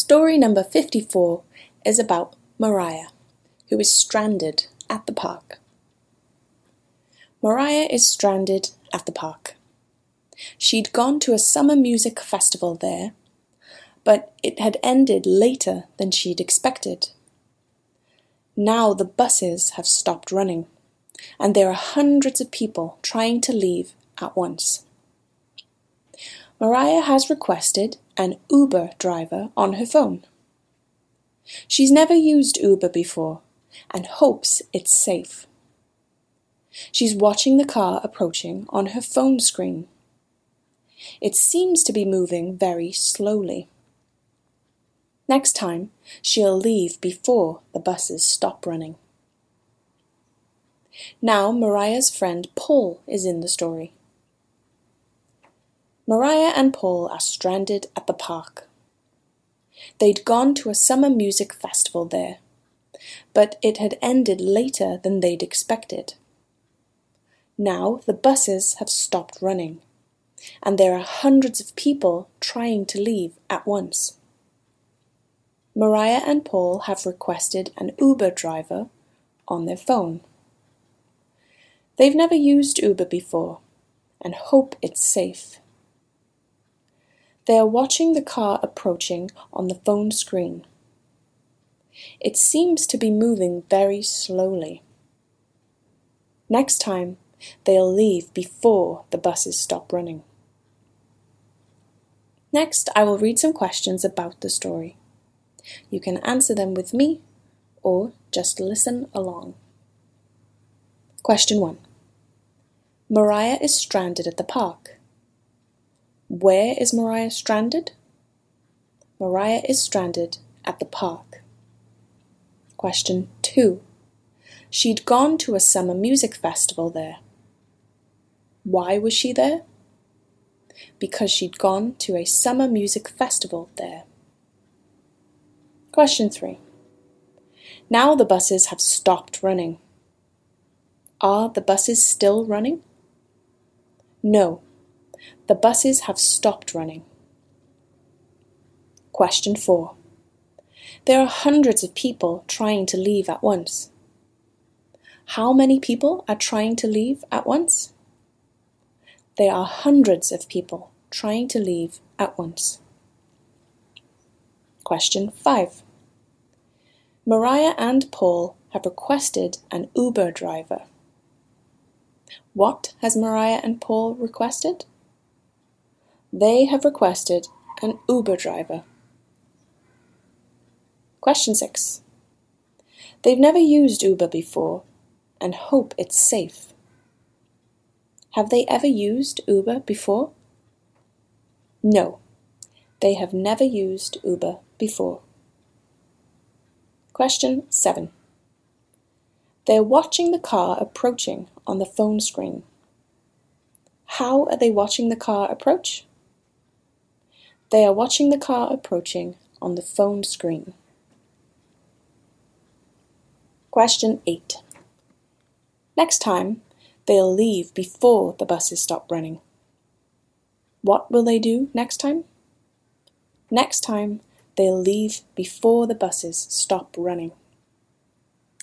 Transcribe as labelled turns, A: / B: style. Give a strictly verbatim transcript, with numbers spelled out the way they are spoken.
A: Story number fifty-four is about Mariah, who is stranded at the park. Mariah is stranded at the park. She'd gone to a summer music festival there, but it had ended later than she'd expected. Now the buses have stopped running, and there are hundreds of people trying to leave at once. Mariah has requested an Uber driver on her phone. She's never used Uber before and hopes it's safe. She's watching the car approaching on her phone screen. It seems to be moving very slowly. Next time, she'll leave before the buses stop running. Now Mariah's friend Paul is in the story. Mariah and Paul are stranded at the park. They'd gone to a summer music festival there, but it had ended later than they'd expected. Now the buses have stopped running, and there are hundreds of people trying to leave at once. Mariah and Paul have requested an Uber driver on their phone. They've never used Uber before and hope it's safe. They are watching the car approaching on the phone screen. It seems to be moving very slowly. Next time, they'll leave before the buses stop running. Next, I will read some questions about the story. You can answer them with me or just listen along. Question one. Mariah is stranded at the park. Where is Mariah stranded? Mariah is stranded at the park. Question two. She'd gone to a summer music festival there. Why was she there? Because she'd gone to a summer music festival there. Question three. Now the buses have stopped running. Are the buses still running? No. The buses have stopped running. Question four. There are hundreds of people trying to leave at once. How many people are trying to leave at once? There are hundreds of people trying to leave at once. Question five. Mariah and Paul have requested an Uber driver. What has Mariah and Paul requested? They have requested an Uber driver. Question six. They've never used Uber before and hope it's safe. Have they ever used Uber before? No, they have never used Uber before. Question seven. They're watching the car approaching on the phone screen. How are they watching the car approach? They are watching the car approaching on the phone screen. Question eight. Next time, they'll leave before the buses stop running. What will they do next time? Next time, they'll leave before the buses stop running.